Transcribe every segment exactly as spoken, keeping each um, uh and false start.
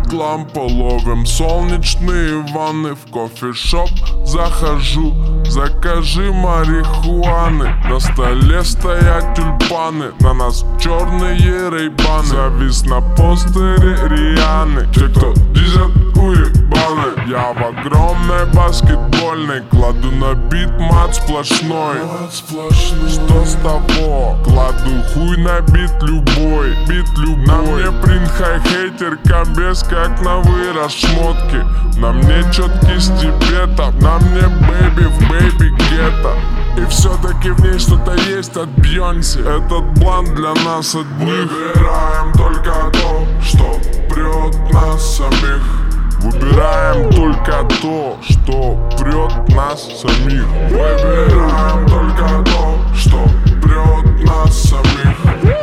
Горит лампа, ловим солнечные ванны. В кофешоп захожу, закажи марихуаны. На столе стоят тюльпаны, на нас черные рейбаны. Завис на постере Рианы, те, кто дизель уебаны. Я в огромной баскетбольной кладу на бит мат сплошной. Что с того? Кладу хуй на бит любой, бит любой. На мне принт хай-хейтер, комбез как на вырос шмотки. На мне четкий с Тибета, на мне бэйби в бэйби гетто. И все-таки в ней что-то есть от Бьонси. Этот блант для нас одних. Выбираем только то, что прет нас самих. Выбираем только то, что прет нас самих. Выбираем только то, что прет нас самих.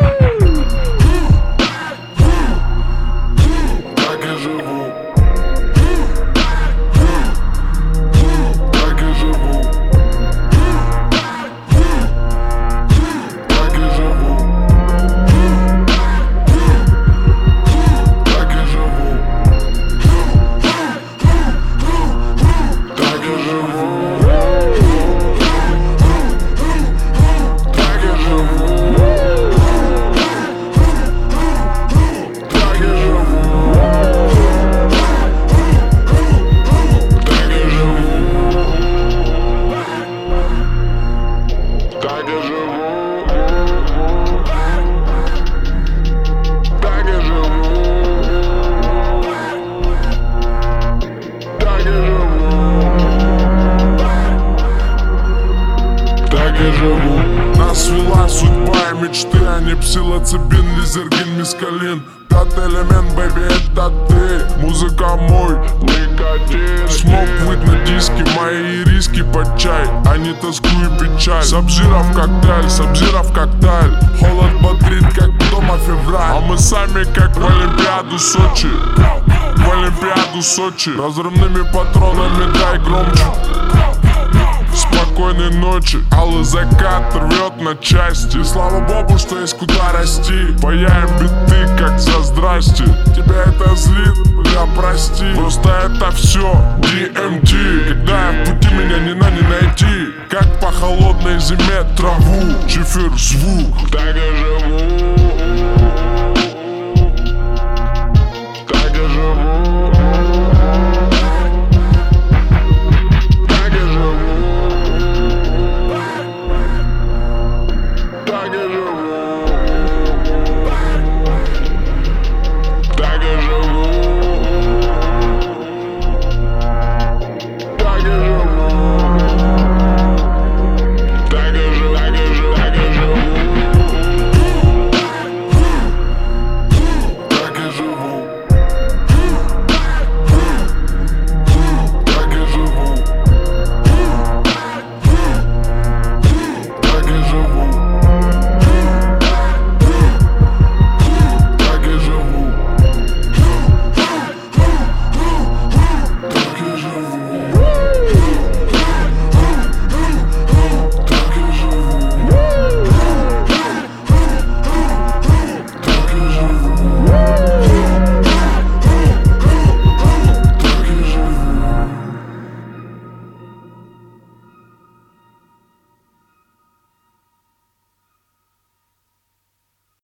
Так и живу. Так и живу. Так и живу. Так и живу. Так и живу. Так и живу. Так и живу. Так и живу. Так и живу. Так и живу. Так и живу. Так и живу. Нас свела судьба и мечты, а не псилоцибин, лизергин, мискалин. Пятый элемент, бэйби, это ты. Музыка мой никотин. Смог плыть на диске, мои риски под чай, а не тоску и печаль. Сабзиров коктейль, сабзиров коктейль. Холод бодрит, как дома февраль. А мы сами как в Олимпиаду Сочи. В Олимпиаду Сочи. Разрывными патронами дай громче. Спокойной ночи, алый закат рвет на части. И слава богу, что есть куда расти. Паяем биты, как за здрасте. Тебя это злит, бля, прости. Просто это все ди эм ти. Когда я в пути, меня ни на не найти. Как по холодной зиме траву, чифер звук. Так и живу.